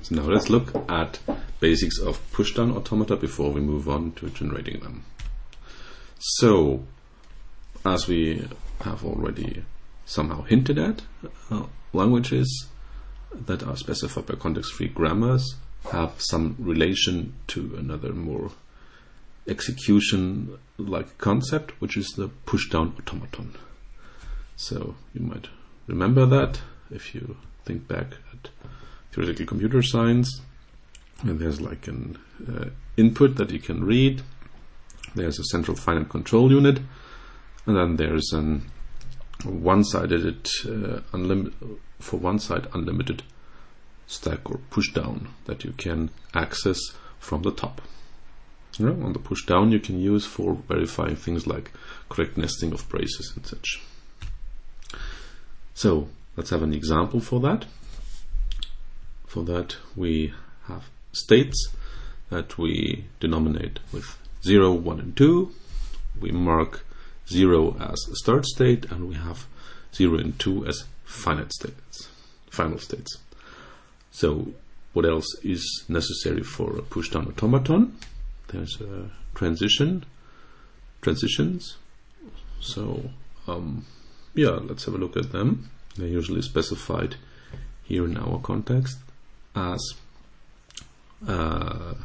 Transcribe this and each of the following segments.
So now let's look at basics of pushdown automata before we move on to generating them. So, as we have already somehow hinted at, languages that are specified by context-free grammars have some relation to another more execution-like concept, which is the pushdown automaton. So you might remember that if you think back at theoretical computer science, and there's like an input that you can read, there's a central finite control unit, and then there's an one-sided unlimited stack or push down that you can access from the top. On the push down you can use for verifying things like correct nesting of braces and such. So let's have an example for that. For that we have states that we denominate with 0, 1 and 2. We mark 0 as a start state, and we have 0 and 2 as final states. So what else is necessary for a pushdown automaton? There's a transitions. So let's have a look at them. They're usually specified here in our context as on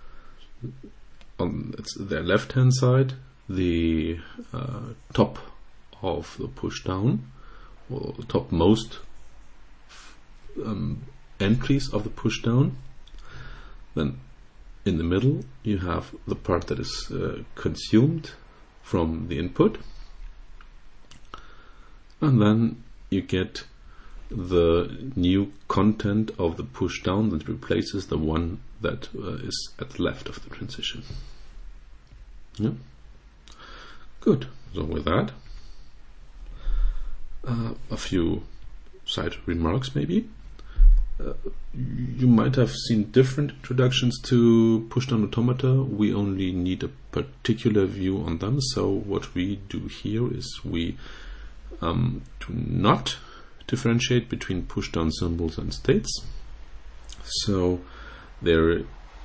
their left hand side, the top of the pushdown, or the topmost entries of the pushdown. Then in the middle you have the part that is consumed from the input, and then you get the new content of the pushdown that replaces the one that is at the left of the transition. Yeah. Good. So with that, a few side remarks maybe. You might have seen different introductions to pushdown automata. We only need a particular view on them. So what we do here is we do not differentiate between pushdown symbols and states. So in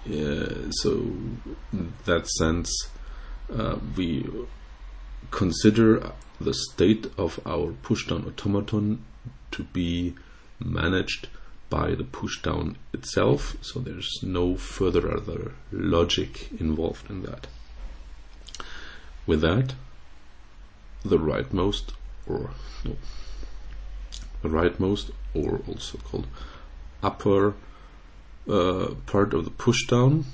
that sense, we consider the state of our pushdown automaton to be managed by the pushdown itself, so there's no further other logic involved in that. With that, the rightmost, or also called upper part of the pushdown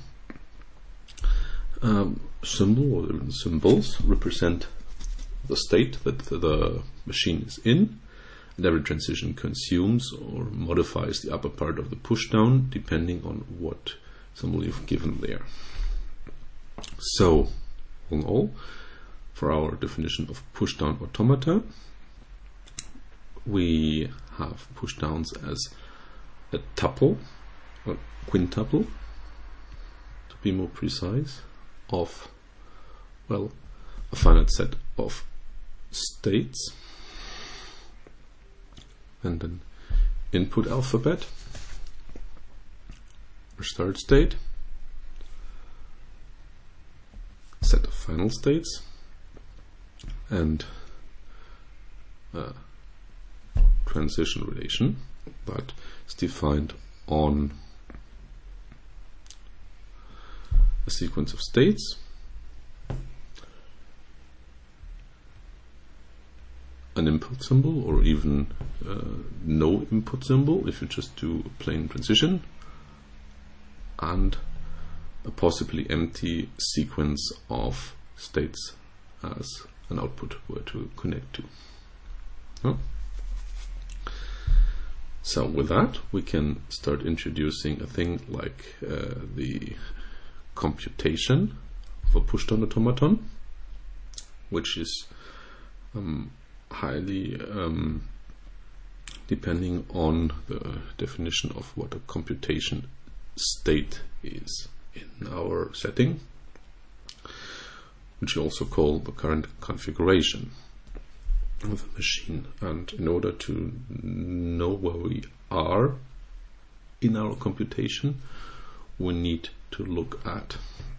symbol, or even symbols, represent the state that the machine is in, and every transition consumes or modifies the upper part of the pushdown depending on what symbol you've given there. So, all in all, for our definition of pushdown automata, we have pushdowns as a tuple, or quintuple, to be more precise, of, a finite set of states and an input alphabet or start state, set of final states, and a transition relation that is defined on a sequence of states, an input symbol, or even no input symbol if you just do a plain transition, and a possibly empty sequence of states as an output where to connect to. So with that, we can start introducing a thing like the computation of a pushdown automaton, which is highly depending on the definition of what a computation state is in our setting, which you also call the current configuration of the machine. And in order to know where we are in our computation, we need to look at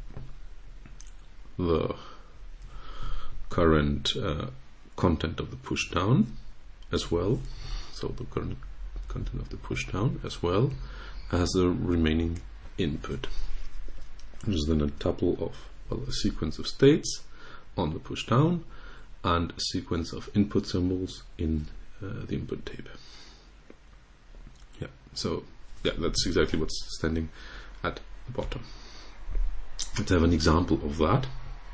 the current content of the push down as well, so the current content of the push down as well as the remaining input, which is then a tuple of, well, a sequence of states on the push down and a sequence of input symbols in the input tape. Yeah, so yeah, that's exactly what's standing at the bottom. Let's have an example of that.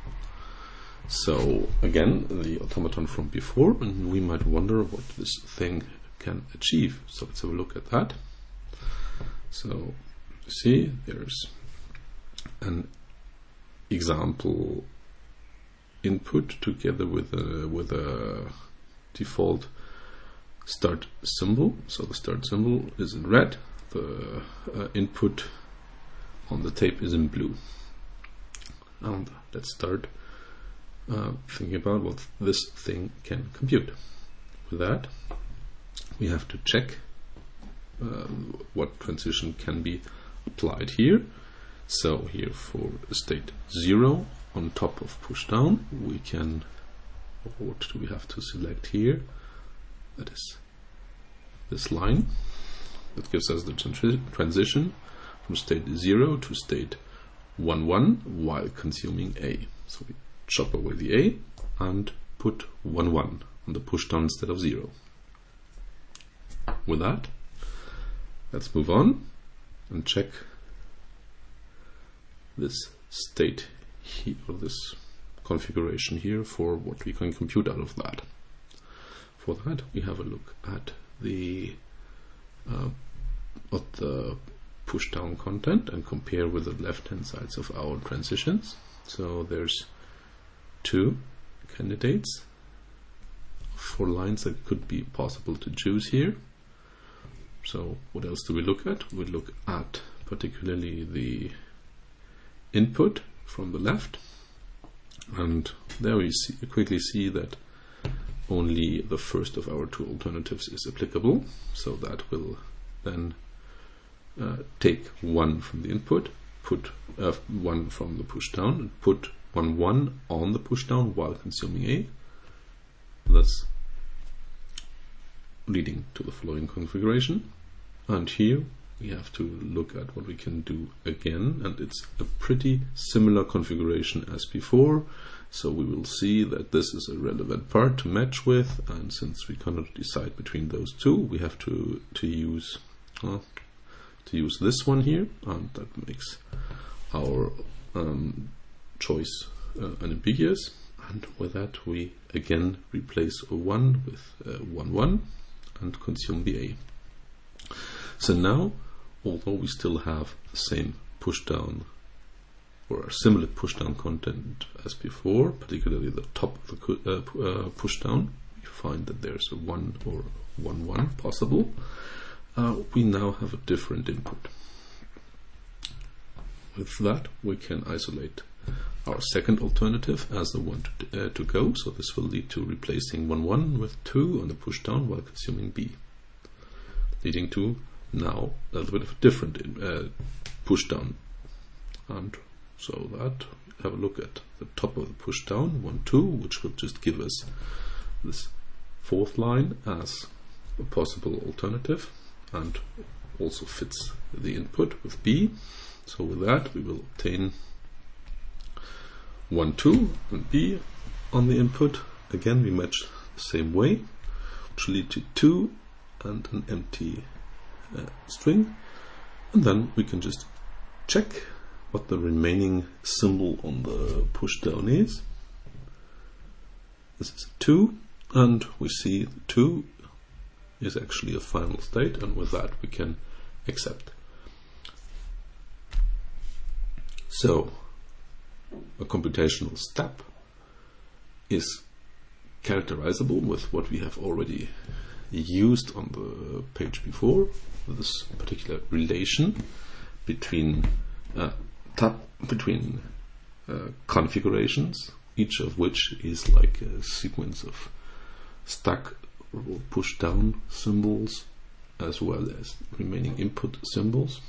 So again, the automaton from before, and we might wonder what this thing can achieve. So let's have a look at that. So you see there's an example input together with a default start symbol. So the start symbol is in red, the input on the tape is in blue. And let's start thinking about what this thing can compute. With that, we have to check what transition can be applied here. So here for state 0 on top of push down, we can, what do we have to select here? That is this line that gives us the transition from state 0 to state 1, 1 while consuming A. So we chop away the A and put 1, 1 on the push down instead of 0. With that, let's move on and check this state here, or this configuration here, for what we can compute out of that. For that, we have a look at the push down content and compare with the left hand sides of our transitions. So there's 2 candidates for lines that could be possible to choose here. So what else do we look at? We look at particularly the input from the left, and there we quickly see that only the first of our 2 alternatives is applicable. So that will then take 1 from the input, put 1 from the push down, and put 1, 1 on the push down while consuming A, thus leading to the following configuration. And here we have to look at what we can do again, and it's a pretty similar configuration as before. So we will see that this is a relevant part to match with, and since we cannot decide between those 2, we have to use this one here, and that makes our choice unambiguous. And with that, we again replace a 1 with 1, 1 and consume the A. So now, although we still have the same push down or a similar push down content as before, particularly the top of the push down, we find that there's a 1 or 1, 1 possible. We now have a different input. With that, we can isolate our second alternative as the one to go. So this will lead to replacing 1, 1 with 2 on the push down while consuming B, leading to now a little bit of a different push down. And so that, have a look at the top of the push down 1, 2, which will just give us this 4th line as a possible alternative, and also fits the input with B. So with that, we will obtain 1, 2 and B on the input. Again, we match the same way, which will lead to 2 and an empty string, and then we can just check what the remaining symbol on the push down is. This is 2, and we see 2 is actually a final state, and with that we can accept. So a computational step is characterizable with what we have already used on the page before, this particular relation between configurations, each of which is like a sequence of stack or push down symbols as well as remaining input symbols,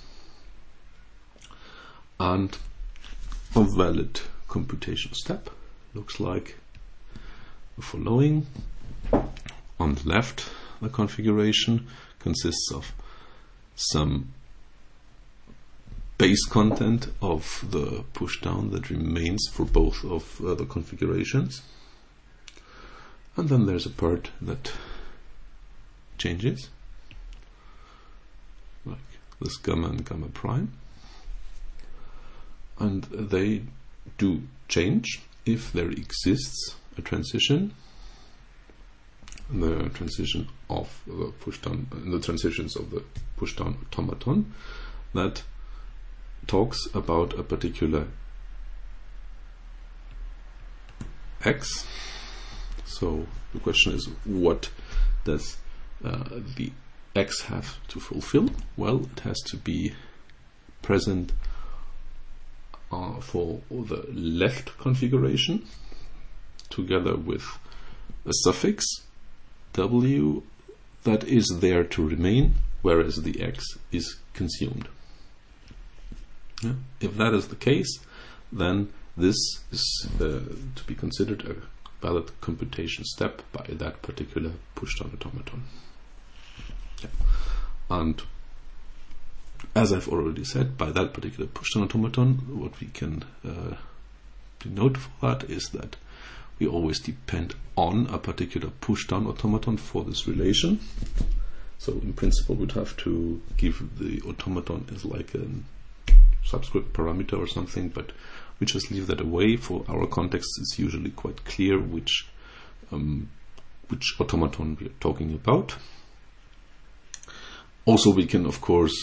and a valid computation step looks like the following. On the left, the configuration consists of some base content of the pushdown that remains for both of the configurations, and then there's a part that changes, like this gamma and gamma prime, and they do change if there exists a transition, the transition of the pushdown, the transitions of the pushdown automaton that talks about a particular X. So the question is, what does the X have to fulfill? Well, it has to be present for the left configuration, together with a suffix W that is there to remain, whereas the X is consumed. Yeah. If that is the case, then this is to be considered a valid computation step by that particular pushdown automaton. Yeah. And as I've already said, by that particular pushdown automaton, what we can denote for that is that we always depend on a particular pushdown automaton for this relation. So in principle, we'd have to give the automaton as like a subscript parameter or something, but we just leave that away. For our context, it's usually quite clear which automaton we are talking about. Also, we can, of course,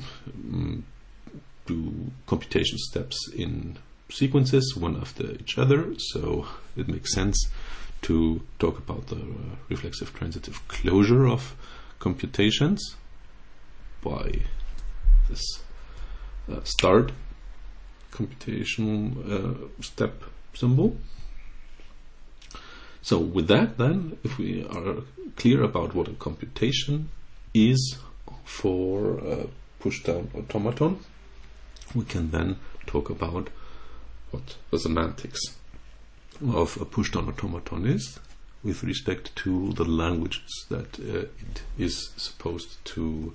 do computation steps in sequences, one after each other, so it makes sense to talk about the reflexive transitive closure of computations by this start computation step symbol. So with that, then, if we are clear about what a computation is for a pushdown automaton, we can then talk about what the semantics of a pushdown automaton is with respect to the languages that it is supposed to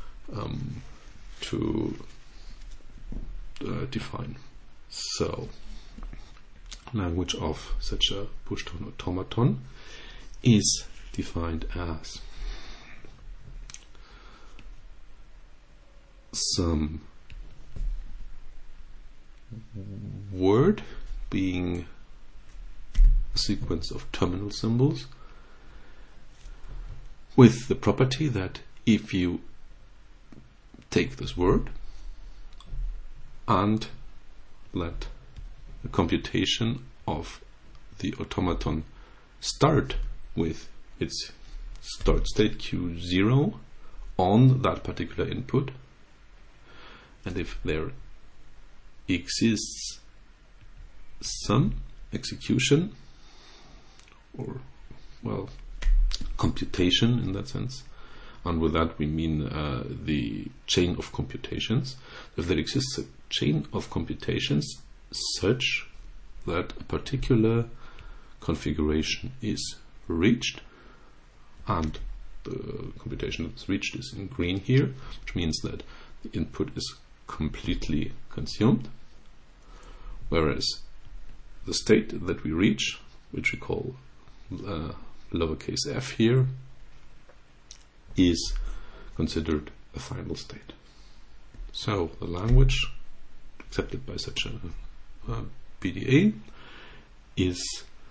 define. So, language of such a pushdown automaton is defined as some word being a sequence of terminal symbols with the property that if you take this word and let the computation of the automaton start with its start state Q0 on that particular input, and if there exists some execution or, well, computation in that sense, and with that we mean the chain of computations. If there exists a chain of computations such that a particular configuration is reached, and the computation that's reached is in green here, which means that the input is completely consumed, whereas the state that we reach, which we call lowercase f here, is considered a final state. So the language accepted by such a PDA is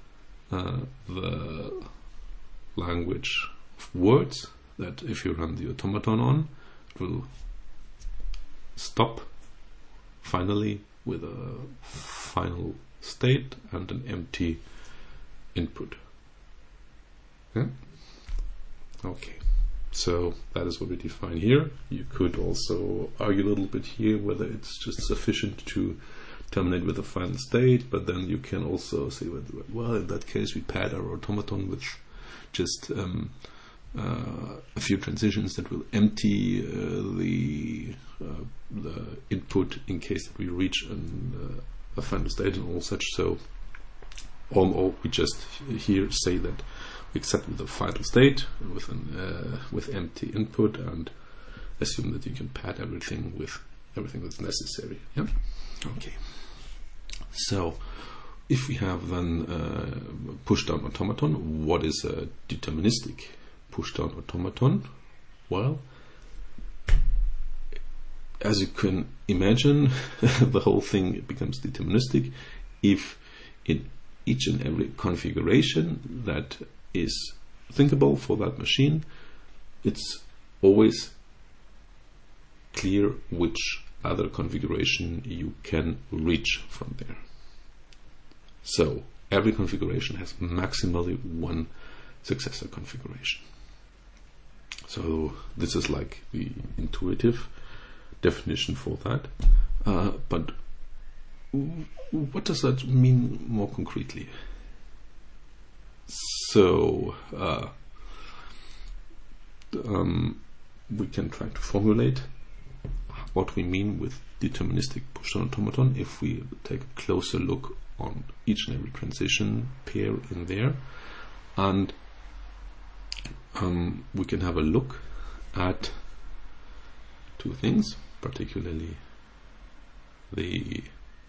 the language of words that if you run the automaton on, it will stop finally with a final state and an empty input. Yeah? Okay, so that is what we define here. You could also argue a little bit here whether it's just sufficient to terminate with a final state, but then you can also say, well, in that case we pad our automaton with just a few transitions that will empty the input in case that we reach a final state and all such. So or we just here say that we accept the final state with empty input and assume that you can pad everything with everything that's necessary. Yeah. Okay. So if we have then push-down automaton, what is a deterministic push-down automaton? Well, as you can imagine, the whole thing becomes deterministic if in each and every configuration that is thinkable for that machine, it's always clear which other configuration you can reach from there. So every configuration has maximally one successor configuration. So this is like the intuitive definition for that. But what does that mean more concretely? So we can try to formulate what we mean with deterministic push-down automaton if we take a closer look on each and every transition pair in there, and we can have a look at two things, particularly the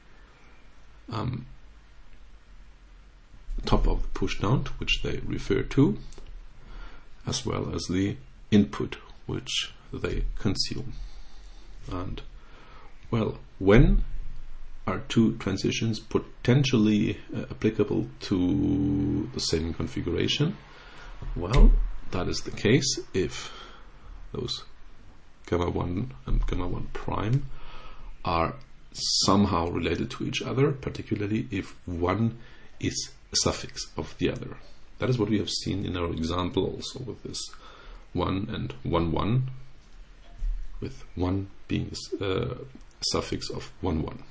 top of the push-down, which they refer to, as well as the input, which they consume. And well, when are two transitions potentially applicable to the same configuration? Well, that is the case if those gamma 1 and gamma 1 prime are somehow related to each other, particularly if one is a suffix of the other. That is what we have seen in our example also with this 1 and 1 1, with 1 being a suffix of 1 1.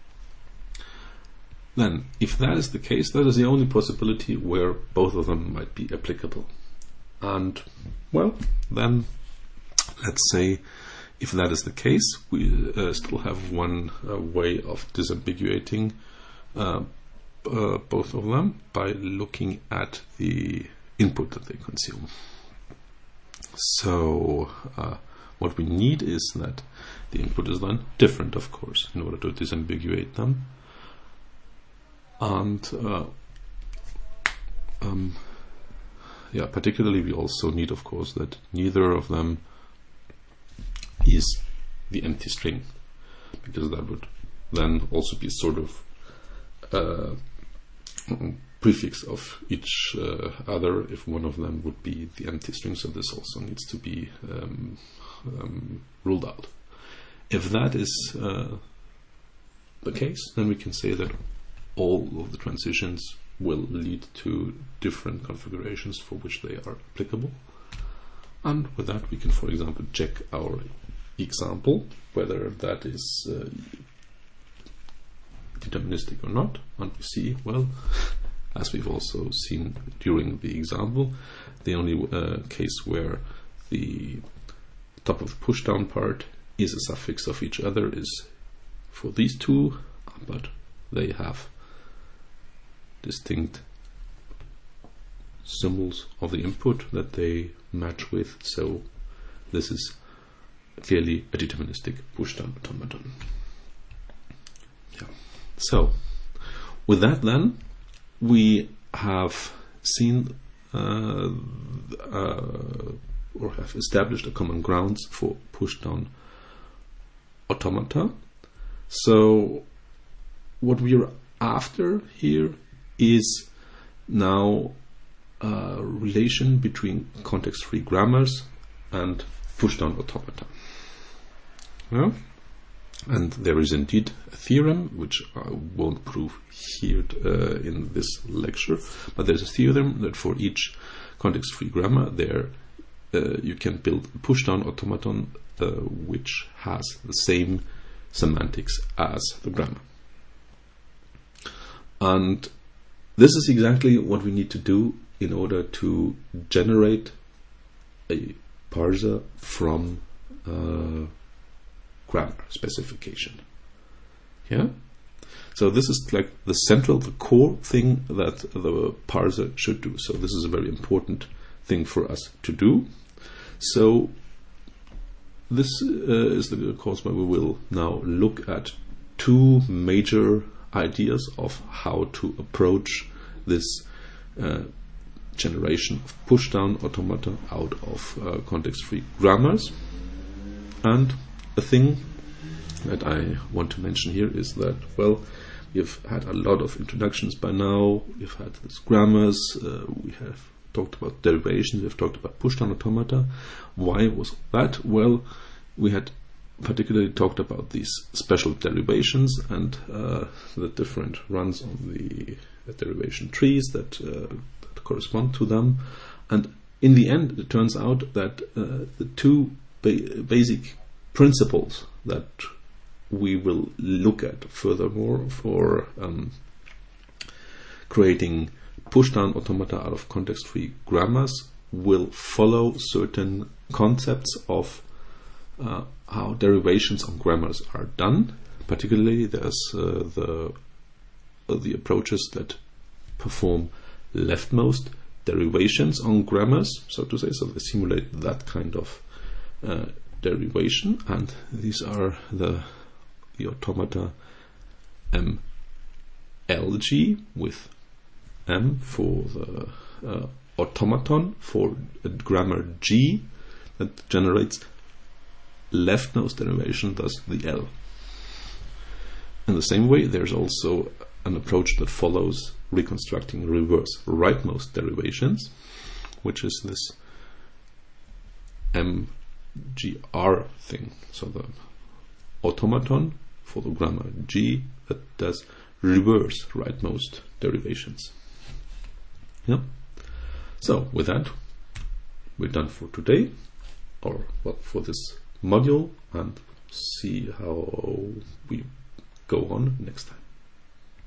Then, if that is the case, that is the only possibility where both of them might be applicable. And, well, then, let's say, if that is the case, we still have one way of disambiguating both of them by looking at the input that they consume. So, what we need is that the input is then different, of course, in order to disambiguate them. And particularly we also need, of course, that neither of them is the empty string, because that would then also be sort of prefix of each other if one of them would be the empty string. So this also needs to be ruled out. If that is the case, then we can say that all of the transitions will lead to different configurations for which they are applicable. And with that we can, for example, check our example whether that is deterministic or not, and we see, well, as we've also seen during the example, the only case where the top of the push-down part is a suffix of each other is for these two, but they have distinct symbols of the input that they match with, so this is clearly a deterministic push-down automaton. Yeah. So, with that then, we have seen or have established a common grounds for push-down automata. So, what we are after here is now a relation between context-free grammars and push-down automata. Yeah? And there is indeed a theorem, which I won't prove here in this lecture, but there's a theorem that for each context-free grammar there you can build a push-down automaton which has the same semantics as the grammar. And this is exactly what we need to do in order to generate a parser from grammar specification. Yeah? So this is like the core thing that the parser should do. So this is a very important thing for us to do. So this is the course where we will now look at two major ideas of how to approach this generation of push-down automata out of context-free grammars. And a thing that I want to mention here is that, well, we've had a lot of introductions by now. We've had these grammars, we have talked about derivation, we've talked about push-down automata. Why was that? Well, we had particularly talked about these special derivations and the different runs on the derivation trees that correspond to them. And in the end, it turns out that the two basic principles that we will look at furthermore for creating push-down automata out of context-free grammars will follow certain concepts of how derivations on grammars are done. Particularly, there's the approaches that perform leftmost derivations on grammars, so to say. So they simulate that kind of derivation, and these are the automata MLG, with M for the automaton for a grammar G that generates leftmost derivation, thus the L. In the same way, there's also an approach that follows reconstructing reverse rightmost derivations, which is this MGR thing. So the automaton for the grammar G that does reverse rightmost derivations. Yeah. So with that, we're done for today, or well, for this module, and see how we go on next time.